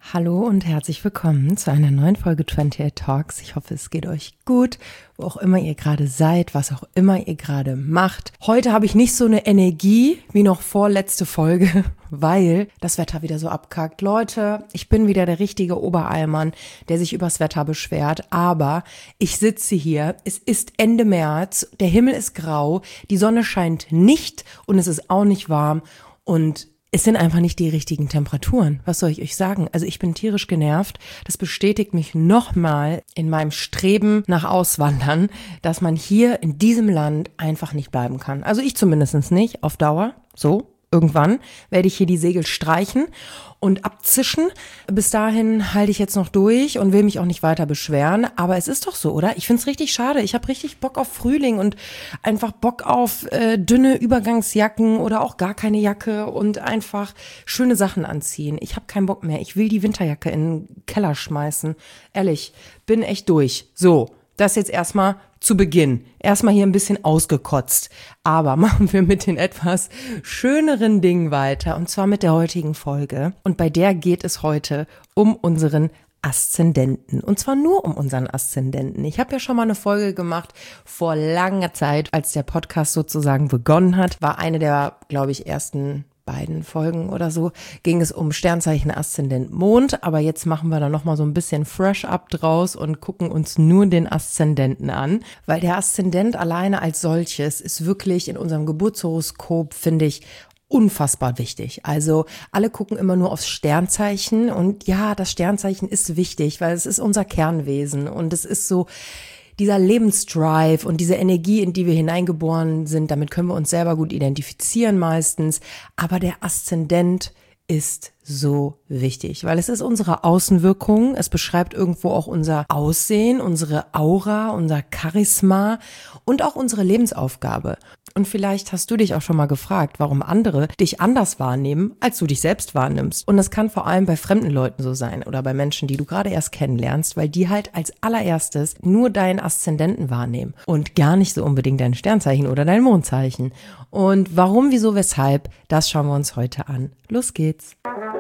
Hallo und herzlich willkommen zu einer neuen Folge 28 Talks. Ich hoffe, es geht euch gut, wo auch immer ihr gerade seid, was auch immer ihr gerade macht. Heute habe ich nicht so eine Energie wie noch vorletzte Folge, weil das Wetter wieder so abkackt. Leute, ich bin wieder der richtige Oberallmann, der sich übers Wetter beschwert, aber ich sitze hier, es ist Ende März, der Himmel ist grau, die Sonne scheint nicht und es ist auch nicht warm und es sind einfach nicht die richtigen Temperaturen. Was soll ich euch sagen? Also ich bin tierisch genervt. Das bestätigt mich nochmal in meinem Streben nach Auswandern, dass man hier in diesem Land einfach nicht bleiben kann. Also ich zumindest nicht, auf Dauer. So, irgendwann werde ich hier die Segel streichen und abzischen. Bis dahin halte ich jetzt noch durch und will mich auch nicht weiter beschweren. Aber es ist doch so, oder? Ich finde es richtig schade. Ich habe richtig Bock auf Frühling und einfach Bock auf dünne Übergangsjacken oder auch gar keine Jacke und einfach schöne Sachen anziehen. Ich habe keinen Bock mehr. Ich will die Winterjacke in den Keller schmeißen. Ehrlich, bin echt durch. So, das jetzt erstmal zu Beginn. Erstmal hier ein bisschen ausgekotzt. Aber machen wir mit den etwas schöneren Dingen weiter. Und zwar mit der heutigen Folge. Und bei der geht es heute um unseren Aszendenten. Und zwar nur um unseren Aszendenten. Ich habe ja schon mal eine Folge gemacht vor langer Zeit, als der Podcast sozusagen begonnen hat. War eine der, glaube ich, ersten beiden Folgen oder so, ging es um Sternzeichen Aszendent Mond, aber jetzt machen wir da nochmal so ein bisschen fresh up draus und gucken uns nur den Aszendenten an, weil der Aszendent alleine als solches ist wirklich in unserem Geburtshoroskop, finde ich, unfassbar wichtig. Also alle gucken immer nur aufs Sternzeichen und ja, das Sternzeichen ist wichtig, weil es ist unser Kernwesen und es ist so dieser Lebensdrive und diese Energie, in die wir hineingeboren sind, damit können wir uns selber gut identifizieren meistens. Aber der Aszendent ist so wichtig, weil es ist unsere Außenwirkung, es beschreibt irgendwo auch unser Aussehen, unsere Aura, unser Charisma und auch unsere Lebensaufgabe. Und vielleicht hast du dich auch schon mal gefragt, warum andere dich anders wahrnehmen, als du dich selbst wahrnimmst. Und das kann vor allem bei fremden Leuten so sein oder bei Menschen, die du gerade erst kennenlernst, weil die halt als allererstes nur deinen Aszendenten wahrnehmen und gar nicht so unbedingt dein Sternzeichen oder dein Mondzeichen. Und warum, wieso, weshalb, das schauen wir uns heute an. Los geht's!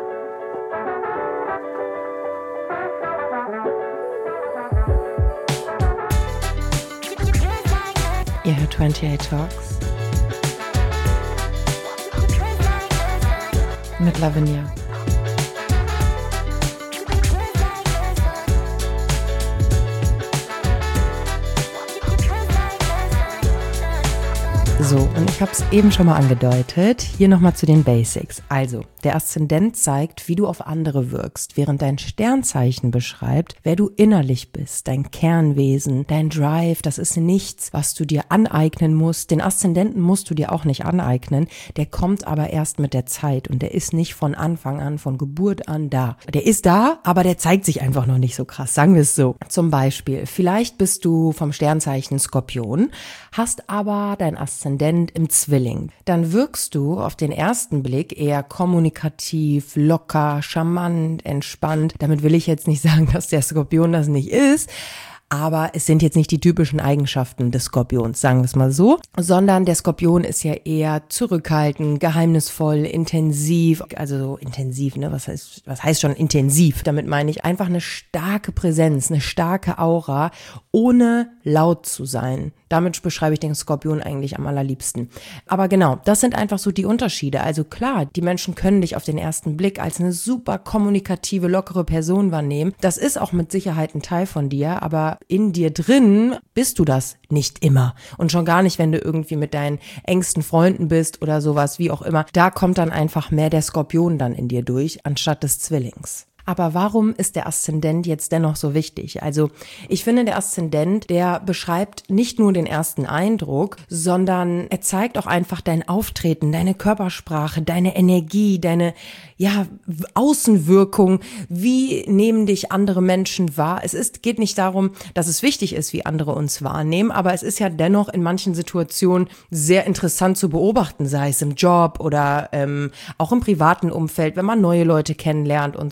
Ihr hört 28 Talks mit Lavinia. So, und ich habe es eben schon mal angedeutet. Hier nochmal zu den Basics. Also, der Aszendent zeigt, wie du auf andere wirkst, während dein Sternzeichen beschreibt, wer du innerlich bist, dein Kernwesen, dein Drive. Das ist nichts, was du dir aneignen musst. Den Aszendenten musst du dir auch nicht aneignen. Der kommt aber erst mit der Zeit und der ist nicht von Anfang an, von Geburt an da. Der ist da, aber der zeigt sich einfach noch nicht so krass, sagen wir es so. Zum Beispiel, vielleicht bist du vom Sternzeichen Skorpion, hast aber dein Aszendent im Zwilling. Dann wirkst du auf den ersten Blick eher kommunikativ, locker, charmant, entspannt. Damit will ich jetzt nicht sagen, dass der Skorpion das nicht ist, aber es sind jetzt nicht die typischen Eigenschaften des Skorpions, sagen wir es mal so, sondern der Skorpion ist ja eher zurückhaltend, geheimnisvoll, intensiv, also so intensiv, ne? Was heißt schon intensiv? Damit meine ich einfach eine starke Präsenz, eine starke Aura, ohne laut zu sein. Damit beschreibe ich den Skorpion eigentlich am allerliebsten. Aber genau, das sind einfach so die Unterschiede. Also klar, die Menschen können dich auf den ersten Blick als eine super kommunikative, lockere Person wahrnehmen. Das ist auch mit Sicherheit ein Teil von dir, aber in dir drin bist du das nicht immer. Und schon gar nicht, wenn du irgendwie mit deinen engsten Freunden bist oder sowas, wie auch immer. Da kommt dann einfach mehr der Skorpion dann in dir durch, anstatt des Zwillings. Aber warum ist der Aszendent jetzt dennoch so wichtig? Also ich finde, der Aszendent, der beschreibt nicht nur den ersten Eindruck, sondern er zeigt auch einfach dein Auftreten, deine Körpersprache, deine Energie, deine Außenwirkung. Wie nehmen dich andere Menschen wahr? Geht nicht darum, dass es wichtig ist, wie andere uns wahrnehmen, aber es ist ja dennoch in manchen Situationen sehr interessant zu beobachten, sei es im Job oder auch im privaten Umfeld, wenn man neue Leute kennenlernt und so. Wie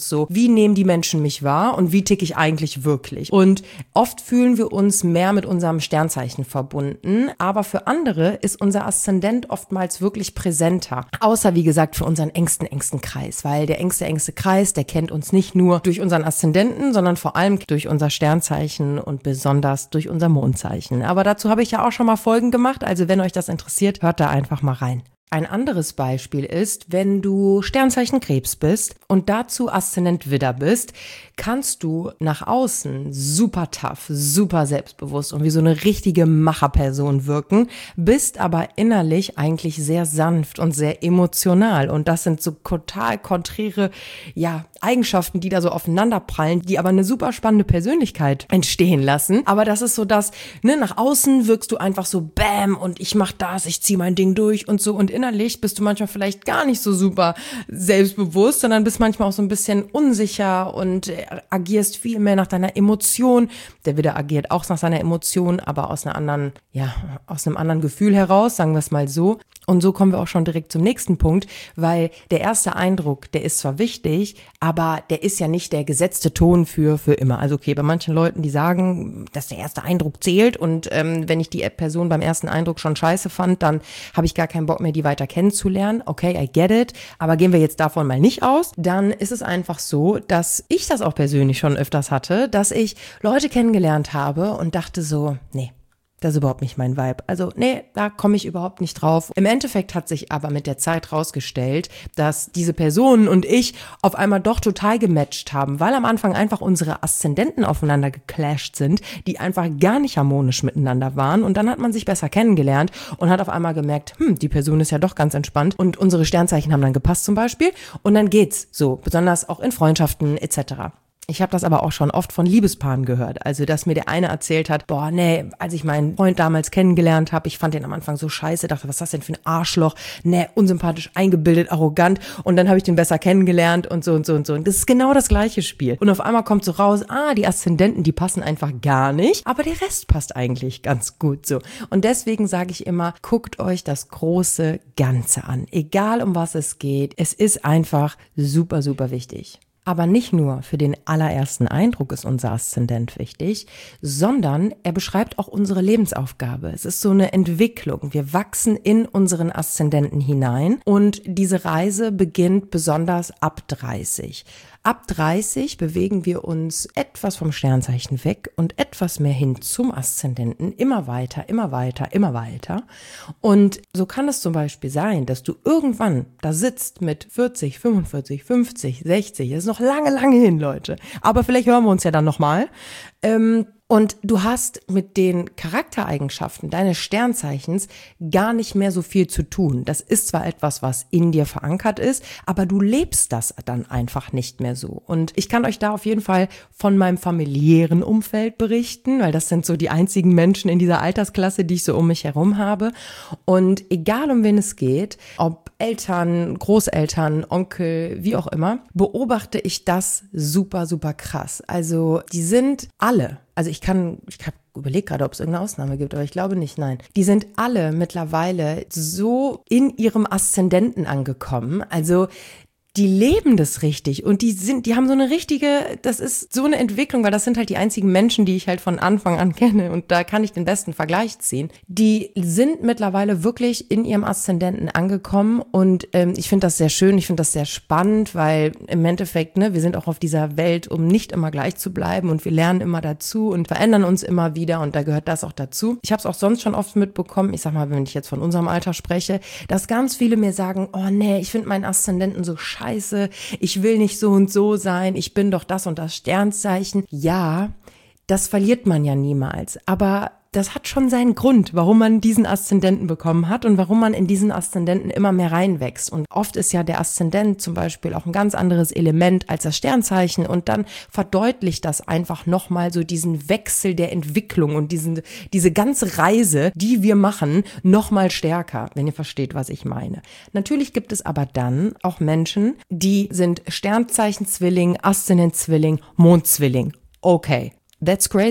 wie nehmen die Menschen mich wahr und wie ticke ich eigentlich wirklich. Und oft fühlen wir uns mehr mit unserem Sternzeichen verbunden, aber für andere ist unser Aszendent oftmals wirklich präsenter. Außer, wie gesagt, für unseren engsten Kreis, weil der engste Kreis, der kennt uns nicht nur durch unseren Aszendenten, sondern vor allem durch unser Sternzeichen und besonders durch unser Mondzeichen. Aber dazu habe ich ja auch schon mal Folgen gemacht, also wenn euch das interessiert, hört da einfach mal rein. Ein anderes Beispiel ist, wenn du Sternzeichen Krebs bist und dazu Aszendent Widder bist, kannst du nach außen super tough, super selbstbewusst und wie so eine richtige Macherperson wirken, bist aber innerlich eigentlich sehr sanft und sehr emotional. Und das sind so total konträre, Eigenschaften, die da so aufeinanderprallen, die aber eine super spannende Persönlichkeit entstehen lassen. Aber das ist so das, nach außen wirkst du einfach so bam und ich mach das, ich zieh mein Ding durch und so, und innerlich bist du manchmal vielleicht gar nicht so super selbstbewusst, sondern bist manchmal auch so ein bisschen unsicher und agierst viel mehr nach deiner Emotion. Der Widder agiert auch nach seiner Emotion, aber aus einem anderen Gefühl heraus, sagen wir es mal so. Und so kommen wir auch schon direkt zum nächsten Punkt, weil der erste Eindruck, der ist zwar wichtig, aber der ist ja nicht der gesetzte Ton für immer. Also okay, bei manchen Leuten, die sagen, dass der erste Eindruck zählt und wenn ich die Person beim ersten Eindruck schon scheiße fand, dann habe ich gar keinen Bock mehr, die weiter kennenzulernen. Okay, I get it, aber gehen wir jetzt davon mal nicht aus. Dann ist es einfach so, dass ich das auch persönlich schon öfters hatte, dass ich Leute kennengelernt habe und dachte so, nee, das ist überhaupt nicht mein Vibe. Also nee, da komme ich überhaupt nicht drauf. Im Endeffekt hat sich aber mit der Zeit rausgestellt, dass diese Personen und ich auf einmal doch total gematcht haben, weil am Anfang einfach unsere Aszendenten aufeinander geclasht sind, die einfach gar nicht harmonisch miteinander waren. Und dann hat man sich besser kennengelernt und hat auf einmal gemerkt, die Person ist ja doch ganz entspannt und unsere Sternzeichen haben dann gepasst zum Beispiel. Und dann geht's so, besonders auch in Freundschaften etc. Ich habe das aber auch schon oft von Liebespaaren gehört. Also, dass mir der eine erzählt hat, als ich meinen Freund damals kennengelernt habe, ich fand den am Anfang so scheiße, dachte, was ist das denn für ein Arschloch? Unsympathisch, eingebildet, arrogant. Und dann habe ich den besser kennengelernt und so und so und so. Und das ist genau das gleiche Spiel. Und auf einmal kommt so raus, die Aszendenten, die passen einfach gar nicht. Aber der Rest passt eigentlich ganz gut so. Und deswegen sage ich immer, guckt euch das große Ganze an. Egal um was es geht. Es ist einfach super, super wichtig. Aber nicht nur für den allerersten Eindruck ist unser Aszendent wichtig, sondern er beschreibt auch unsere Lebensaufgabe. Es ist so eine Entwicklung. Wir wachsen in unseren Aszendenten hinein und diese Reise beginnt besonders ab 30. Ab 30 bewegen wir uns etwas vom Sternzeichen weg und etwas mehr hin zum Aszendenten, immer weiter, immer weiter, immer weiter. Und so kann es zum Beispiel sein, dass du irgendwann da sitzt mit 40, 45, 50, 60, das ist noch lange, lange hin, Leute. Aber vielleicht hören wir uns ja dann nochmal. Und du hast mit den Charaktereigenschaften deines Sternzeichens gar nicht mehr so viel zu tun. Das ist zwar etwas, was in dir verankert ist, aber du lebst das dann einfach nicht mehr so. Und ich kann euch da auf jeden Fall von meinem familiären Umfeld berichten, weil das sind so die einzigen Menschen in dieser Altersklasse, die ich so um mich herum habe. Und egal um wen es geht, ob Eltern, Großeltern, Onkel, wie auch immer, beobachte ich das super, super krass. Also die sind alle, also ich habe überlegt gerade, ob es irgendeine Ausnahme gibt, aber ich glaube nicht, nein. Die sind alle mittlerweile so in ihrem Aszendenten angekommen, also die leben das richtig und die haben so eine richtige, das ist so eine Entwicklung, weil das sind halt die einzigen Menschen, die ich halt von Anfang an kenne und da kann ich den besten Vergleich ziehen. Die sind mittlerweile wirklich in ihrem Aszendenten angekommen und ich finde das sehr schön, ich finde das sehr spannend, weil im Endeffekt, wir sind auch auf dieser Welt, um nicht immer gleich zu bleiben und wir lernen immer dazu und verändern uns immer wieder und da gehört das auch dazu. Ich habe es auch sonst schon oft mitbekommen, ich sag mal, wenn ich jetzt von unserem Alter spreche, dass ganz viele mir sagen, oh nee, ich finde meinen Aszendenten so scheiße, ich will nicht so und so sein, ich bin doch das und das Sternzeichen. Ja, das verliert man ja niemals, aber das hat schon seinen Grund, warum man diesen Aszendenten bekommen hat und warum man in diesen Aszendenten immer mehr reinwächst. Und oft ist ja der Aszendent zum Beispiel auch ein ganz anderes Element als das Sternzeichen und dann verdeutlicht das einfach nochmal so diesen Wechsel der Entwicklung und diese ganze Reise, die wir machen, nochmal stärker, wenn ihr versteht, was ich meine. Natürlich gibt es aber dann auch Menschen, die sind Sternzeichen-Zwilling, Aszendent-Zwilling, Mond-Zwilling. Okay, that's crazy.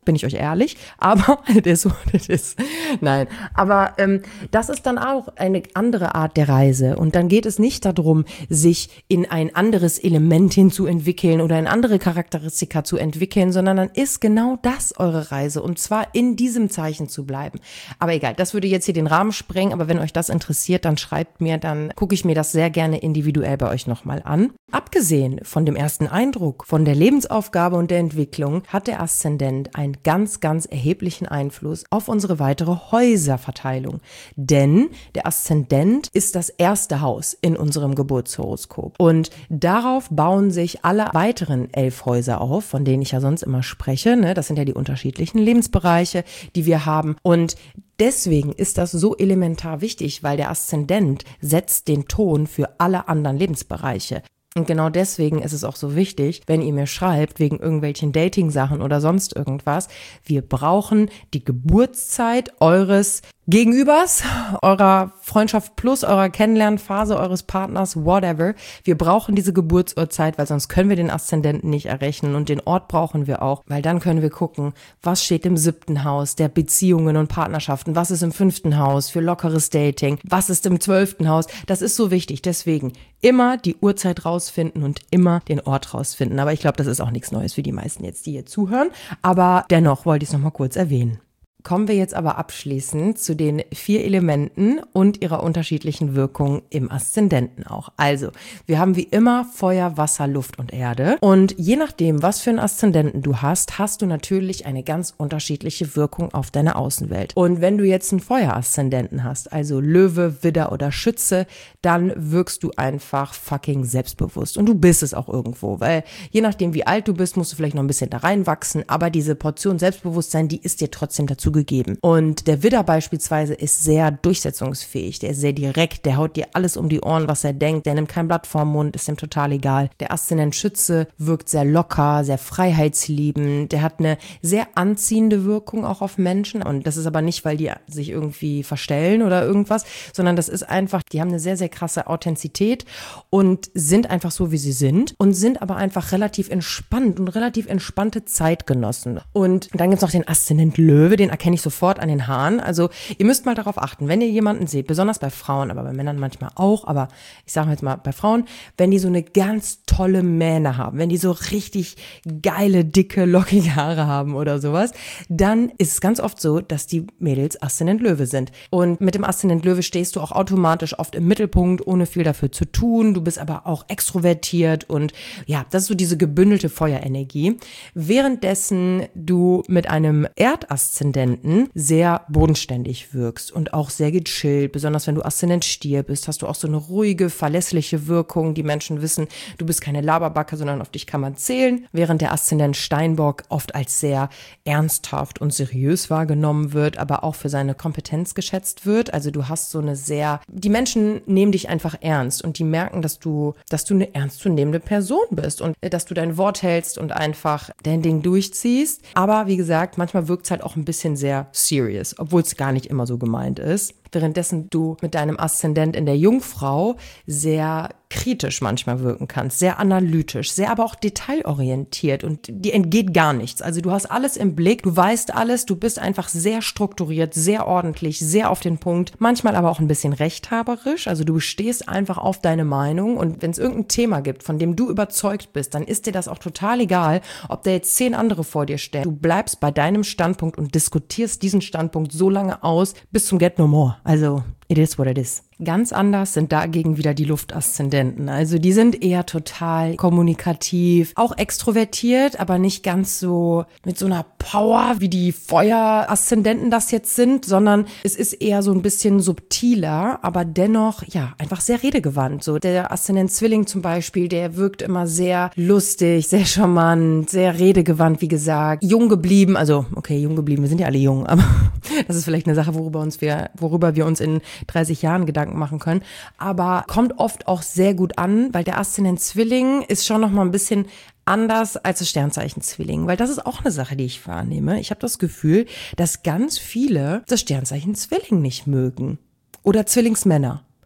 bin ich euch ehrlich, aber das ist so, das ist, nein, aber das ist dann auch eine andere Art der Reise und dann geht es nicht darum, sich in ein anderes Element hinzuentwickeln oder in andere Charakteristika zu entwickeln, sondern dann ist genau das eure Reise und zwar in diesem Zeichen zu bleiben. Aber egal, das würde jetzt hier den Rahmen sprengen, aber wenn euch das interessiert, dann schreibt mir, dann gucke ich mir das sehr gerne individuell bei euch nochmal an. Abgesehen von dem ersten Eindruck, von der Lebensaufgabe und der Entwicklung, hat der Aszendent einen ganz, ganz erheblichen Einfluss auf unsere weitere Häuserverteilung. Denn der Aszendent ist das erste Haus in unserem Geburtshoroskop. Und darauf bauen sich alle weiteren 11 Häuser auf, von denen ich ja sonst immer spreche. Ne? Das sind ja die unterschiedlichen Lebensbereiche, die wir haben. Und deswegen ist das so elementar wichtig, weil der Aszendent setzt den Ton für alle anderen Lebensbereiche. Und genau deswegen ist es auch so wichtig, wenn ihr mir schreibt, wegen irgendwelchen Dating-Sachen oder sonst irgendwas, wir brauchen die Geburtszeit eures Gegenübers, eurer Freundschaft plus, eurer Kennenlernphase, eures Partners, whatever. Wir brauchen diese Geburtsurzeit, weil sonst können wir den Aszendenten nicht errechnen und den Ort brauchen wir auch, weil dann können wir gucken, was steht im 7. Haus der Beziehungen und Partnerschaften, was ist im 5. Haus für lockeres Dating, was ist im 12. Haus. Das ist so wichtig, deswegen immer die Uhrzeit rausfinden und immer den Ort rausfinden. Aber ich glaube, das ist auch nichts Neues für die meisten jetzt, die hier zuhören. Aber dennoch wollte ich es nochmal kurz erwähnen. Kommen wir jetzt aber abschließend zu den 4 Elementen und ihrer unterschiedlichen Wirkung im Aszendenten auch. Also, wir haben wie immer Feuer, Wasser, Luft und Erde. Und je nachdem, was für einen Aszendenten du hast, hast du natürlich eine ganz unterschiedliche Wirkung auf deine Außenwelt. Und wenn du jetzt einen Feueraszendenten hast, also Löwe, Widder oder Schütze, dann wirkst du einfach fucking selbstbewusst. Und du bist es auch irgendwo, weil je nachdem, wie alt du bist, musst du vielleicht noch ein bisschen da reinwachsen, aber diese Portion Selbstbewusstsein, die ist dir trotzdem dazu gegeben. Und der Widder beispielsweise ist sehr durchsetzungsfähig, der ist sehr direkt, der haut dir alles um die Ohren, was er denkt, der nimmt kein Blatt vorm Mund, ist ihm total egal. Der Aszendent Schütze wirkt sehr locker, sehr freiheitsliebend, der hat eine sehr anziehende Wirkung auch auf Menschen und das ist aber nicht, weil die sich irgendwie verstellen oder irgendwas, sondern das ist einfach, die haben eine sehr, sehr krasse Authentizität und sind einfach so, wie sie sind und sind aber einfach relativ entspannt und relativ entspannte Zeitgenossen. Und dann gibt's noch den Aszendent Löwe, den erkenne ich sofort an den Haaren. Also ihr müsst mal darauf achten, wenn ihr jemanden seht, besonders bei Frauen, aber bei Männern manchmal auch, aber ich sage jetzt mal bei Frauen, wenn die so eine ganz tolle Mähne haben, wenn die so richtig geile, dicke, lockige Haare haben oder sowas, dann ist es ganz oft so, dass die Mädels Aszendent Löwe sind. Und mit dem Aszendent Löwe stehst du auch automatisch oft im Mittelpunkt, ohne viel dafür zu tun. Du bist aber auch extrovertiert und ja, das ist so diese gebündelte Feuerenergie. Währenddessen du mit einem Erdaszendenten sehr bodenständig wirkst und auch sehr gechillt, besonders wenn du Aszendent Stier bist, hast du auch so eine ruhige, verlässliche Wirkung. Die Menschen wissen, du bist keine Laberbacke, sondern auf dich kann man zählen, während der Aszendent Steinbock oft als sehr ernsthaft und seriös wahrgenommen wird, aber auch für seine Kompetenz geschätzt wird. Also du hast so eine sehr, die Menschen nehmen dich einfach ernst und die merken, dass du eine ernstzunehmende Person bist und dass du dein Wort hältst und einfach dein Ding durchziehst. Aber wie gesagt, manchmal wirkt es halt auch ein bisschen sehr serious, obwohl es gar nicht immer so gemeint ist. Währenddessen du mit deinem Aszendent in der Jungfrau sehr kritisch manchmal wirken kannst, sehr analytisch, sehr aber auch detailorientiert und dir entgeht gar nichts. Also du hast alles im Blick, du weißt alles, du bist einfach sehr strukturiert, sehr ordentlich, sehr auf den Punkt, manchmal aber auch ein bisschen rechthaberisch, also du bestehst einfach auf deine Meinung und wenn es irgendein Thema gibt, von dem du überzeugt bist, dann ist dir das auch total egal, ob da jetzt 10 andere vor dir stehen. Du bleibst bei deinem Standpunkt und diskutierst diesen Standpunkt so lange aus, bis zum Get No More. Also, it is what it is. Ganz anders sind dagegen wieder die Luftaszendenten. Also die sind eher total kommunikativ, auch extrovertiert, aber nicht ganz so mit so einer Power, wie die Feueraszendenten das jetzt sind, sondern es ist eher so ein bisschen subtiler, aber dennoch, ja, einfach sehr redegewandt. So der Aszendent Zwilling zum Beispiel, der wirkt immer sehr lustig, sehr charmant, sehr redegewandt, wie gesagt, jung geblieben, also okay, jung geblieben, wir sind ja alle jung, aber das ist vielleicht eine Sache, worüber wir uns in 30 Jahren Gedanken machen können, aber kommt oft auch sehr gut an, weil der Aszendent Zwilling ist schon noch mal ein bisschen anders als das Sternzeichen Zwilling, weil das ist auch eine Sache, die ich wahrnehme. Ich habe das Gefühl, dass ganz viele das Sternzeichen Zwilling nicht mögen oder Zwillingsmänner.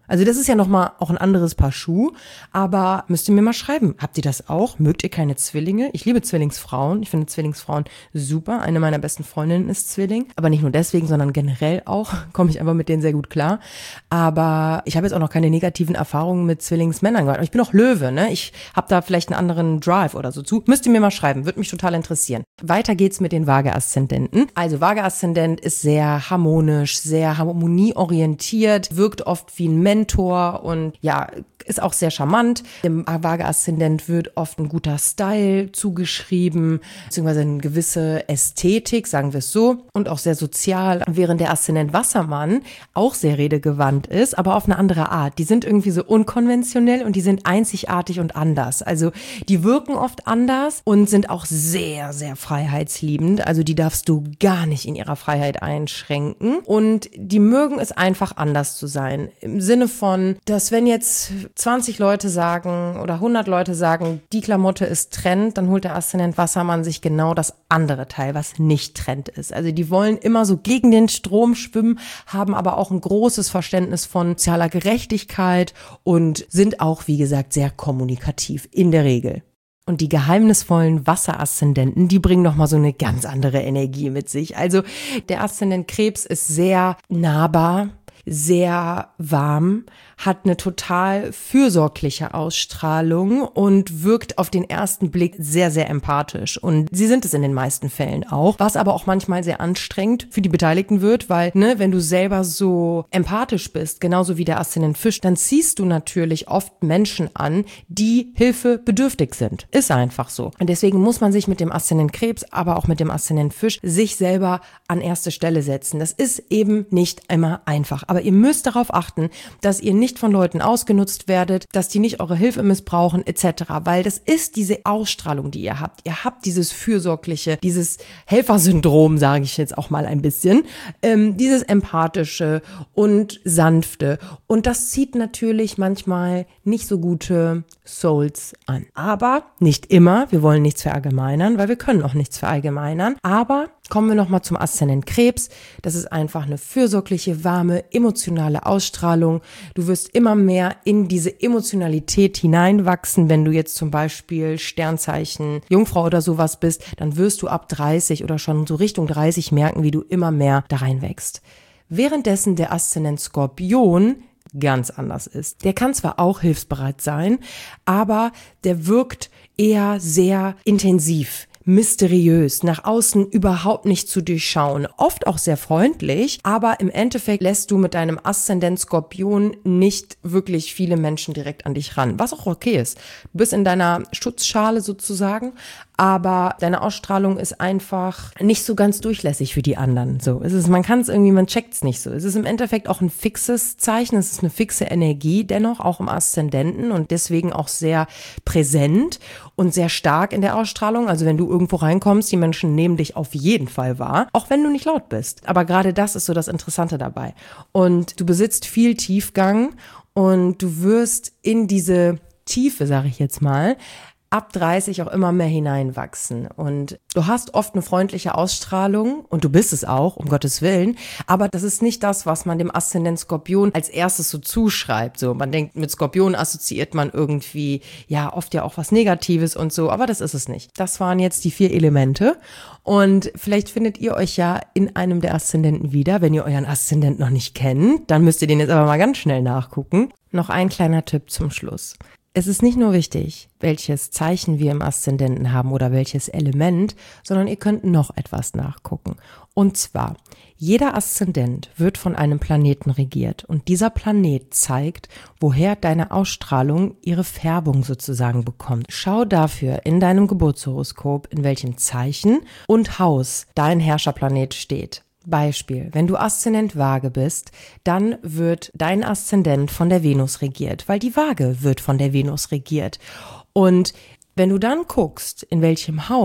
Also das ist ja nochmal auch ein anderes Paar Schuh, aber müsst ihr mir mal schreiben, habt ihr das auch? Mögt ihr keine Zwillinge? Ich liebe Zwillingsfrauen, ich finde Zwillingsfrauen super, eine meiner besten Freundinnen ist Zwilling, aber nicht nur deswegen, sondern generell auch, komme ich einfach mit denen sehr gut klar, aber ich habe jetzt auch noch keine negativen Erfahrungen mit Zwillingsmännern gemacht, ich bin auch Löwe, ne? Ich habe da vielleicht einen anderen Drive oder so zu, müsst ihr mir mal schreiben, würde mich total interessieren. Weiter geht's mit den Waage-Aszendenten. Also Waage-Aszendent ist sehr harmonisch, sehr harmonieorientiert, wirkt oft wie ein Mentor und ja, ist auch sehr charmant. Dem Waage-Aszendent wird oft ein guter Style zugeschrieben, beziehungsweise eine gewisse Ästhetik, sagen wir es so, und auch sehr sozial, während der Aszendent Wassermann auch sehr redegewandt ist, aber auf eine andere Art. Die sind irgendwie so unkonventionell und die sind einzigartig und anders. Also die wirken oft anders und sind auch sehr, sehr freiheitsliebend. Also die darfst du gar nicht in ihrer Freiheit einschränken und die mögen es einfach anders zu sein. Im Sinne von, dass wenn jetzt 20 Leute sagen oder 100 Leute sagen, die Klamotte ist Trend, dann holt der Aszendent Wassermann sich genau das andere Teil, was nicht Trend ist. Also die wollen immer so gegen den Strom schwimmen, haben aber auch ein großes Verständnis von sozialer Gerechtigkeit und sind auch, wie gesagt, sehr kommunikativ in der Regel. Und die geheimnisvollen Wasseraszendenten, die bringen nochmal so eine ganz andere Energie mit sich. Also der Aszendent Krebs ist sehr nahbar, sehr warm, hat eine total fürsorgliche Ausstrahlung und wirkt auf den ersten Blick sehr, sehr empathisch. Und sie sind es in den meisten Fällen auch, was aber auch manchmal sehr anstrengend für die Beteiligten wird, weil, wenn du selber so empathisch bist, genauso wie der Aszendent Fisch, dann ziehst du natürlich oft Menschen an, die hilfebedürftig sind. Ist einfach so. Und deswegen muss man sich mit dem Aszendent Krebs, aber auch mit dem Aszendent Fisch sich selber an erste Stelle setzen. Das ist eben nicht immer einfach. Aber ihr müsst darauf achten, dass ihr nicht von Leuten ausgenutzt werdet, dass die nicht eure Hilfe missbrauchen etc., weil das ist diese Ausstrahlung, die ihr habt. Ihr habt dieses Fürsorgliche, dieses Helfersyndrom, sage ich jetzt auch mal ein bisschen, dieses Empathische und Sanfte und das zieht natürlich manchmal nicht so gute Souls an. Aber nicht immer, wir wollen nichts verallgemeinern, weil wir können auch nichts verallgemeinern, aber kommen wir nochmal zum Aszendent Krebs. Das ist einfach eine fürsorgliche, warme, emotionale Ausstrahlung. Du wirst immer mehr in diese Emotionalität hineinwachsen. Wenn du jetzt zum Beispiel Sternzeichen Jungfrau oder sowas bist, dann wirst du ab 30 oder schon so Richtung 30 merken, wie du immer mehr da reinwächst. Währenddessen der Aszendent Skorpion ganz anders ist. Der kann zwar auch hilfsbereit sein, aber der wirkt eher sehr intensiv, mysteriös, nach außen überhaupt nicht zu durchschauen, oft auch sehr freundlich, aber im Endeffekt lässt du mit deinem Aszendent Skorpion nicht wirklich viele Menschen direkt an dich ran, was auch okay ist. Du bist in deiner Schutzschale sozusagen, aber deine Ausstrahlung ist einfach nicht so ganz durchlässig für die anderen. So, man kann es irgendwie, man checkt es nicht so. Es ist im Endeffekt auch ein fixes Zeichen, es ist eine fixe Energie dennoch, auch im Aszendenten und deswegen auch sehr präsent und sehr stark in der Ausstrahlung. Also wenn du irgendwo reinkommst, die Menschen nehmen dich auf jeden Fall wahr, auch wenn du nicht laut bist. Aber gerade das ist so das Interessante dabei. Und du besitzt viel Tiefgang und du wirst in diese Tiefe, sage ich jetzt mal, ab 30 auch immer mehr hineinwachsen. Und du hast oft eine freundliche Ausstrahlung und du bist es auch, um Gottes Willen, aber das ist nicht das, was man dem Aszendent Skorpion als erstes so zuschreibt. So, man denkt, mit Skorpion assoziiert man irgendwie, ja, oft ja auch was Negatives und so, aber das ist es nicht. Das waren jetzt die 4 Elemente und vielleicht findet ihr euch ja in einem der Aszendenten wieder. Wenn ihr euren Aszendent noch nicht kennt, dann müsst ihr den jetzt aber mal ganz schnell nachgucken. Noch ein kleiner Tipp zum Schluss. Es ist nicht nur wichtig, welches Zeichen wir im Aszendenten haben oder welches Element, sondern ihr könnt noch etwas nachgucken. Und zwar, jeder Aszendent wird von einem Planeten regiert und dieser Planet zeigt, woher deine Ausstrahlung ihre Färbung sozusagen bekommt. Schau dafür in deinem Geburtshoroskop, in welchem Zeichen und Haus dein Herrscherplanet steht. Beispiel, wenn du Aszendent Waage bist, dann wird dein Aszendent von der Venus regiert, weil die Waage wird von der Venus regiert. Und wenn du dann guckst, in welchem Haus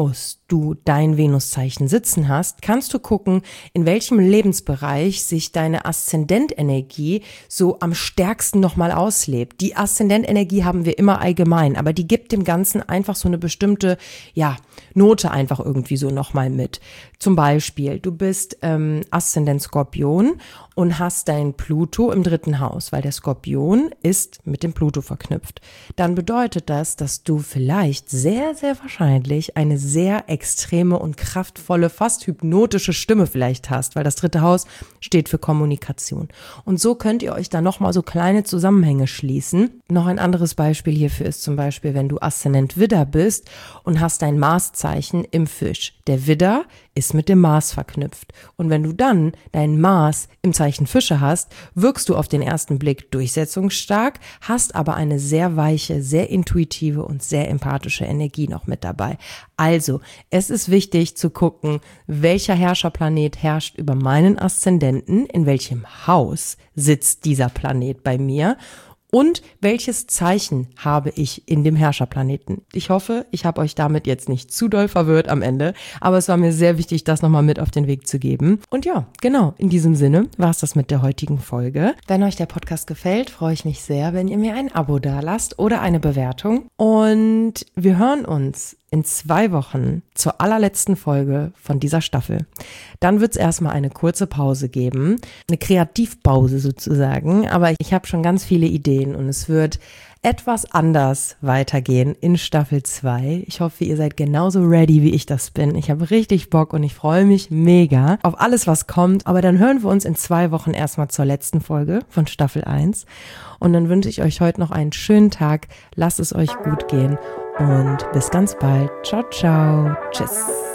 du dein Venuszeichen sitzen hast, kannst du gucken, in welchem Lebensbereich sich deine Aszendentenergie so am stärksten nochmal auslebt. Die Aszendentenergie haben wir immer allgemein, aber die gibt dem Ganzen einfach so eine bestimmte, Note einfach irgendwie so nochmal mit. Zum Beispiel, du bist Aszendent Skorpion und hast deinen Pluto im 3. Haus, weil der Skorpion ist mit dem Pluto verknüpft. Dann bedeutet das, dass du vielleicht sehr, sehr wahrscheinlich eine sehr extreme und kraftvolle, fast hypnotische Stimme vielleicht hast, weil das 3. Haus steht für Kommunikation. Und so könnt ihr euch da nochmal so kleine Zusammenhänge schließen. Noch ein anderes Beispiel hierfür ist zum Beispiel, wenn du Aszendent Widder bist und hast dein Marszeichen im Fisch. Der Widder ist mit dem Mars verknüpft. Und wenn du dann deinen Mars im Zeichen Fische hast, wirkst du auf den ersten Blick durchsetzungsstark, hast aber eine sehr weiche, sehr intuitive und sehr empathische Energie noch mit dabei. Also, es ist wichtig zu gucken, welcher Herrscherplanet herrscht über meinen Aszendenten, in welchem Haus sitzt dieser Planet bei mir und welches Zeichen habe ich in dem Herrscherplaneten. Ich hoffe, ich habe euch damit jetzt nicht zu doll verwirrt am Ende, aber es war mir sehr wichtig, das nochmal mit auf den Weg zu geben. Und ja, genau, in diesem Sinne war es das mit der heutigen Folge. Wenn euch der Podcast gefällt, freue ich mich sehr, wenn ihr mir ein Abo dalasst oder eine Bewertung. Und wir hören uns in 2 Wochen zur allerletzten Folge von dieser Staffel. Dann wird es erstmal eine kurze Pause geben, eine Kreativpause sozusagen, aber ich habe schon ganz viele Ideen und es wird etwas anders weitergehen in Staffel 2. Ich hoffe, ihr seid genauso ready, wie ich das bin. Ich habe richtig Bock und ich freue mich mega auf alles, was kommt. Aber dann hören wir uns in 2 Wochen erstmal zur letzten Folge von Staffel 1. Und dann wünsche ich euch heute noch einen schönen Tag. Lasst es euch gut gehen und bis ganz bald. Ciao, ciao. Tschüss.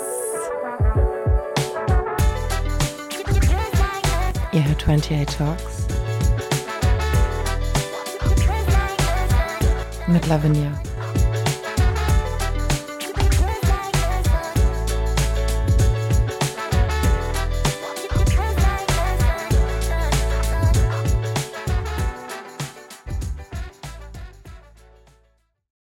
Ihr hört 28 Talks mit Lavinia.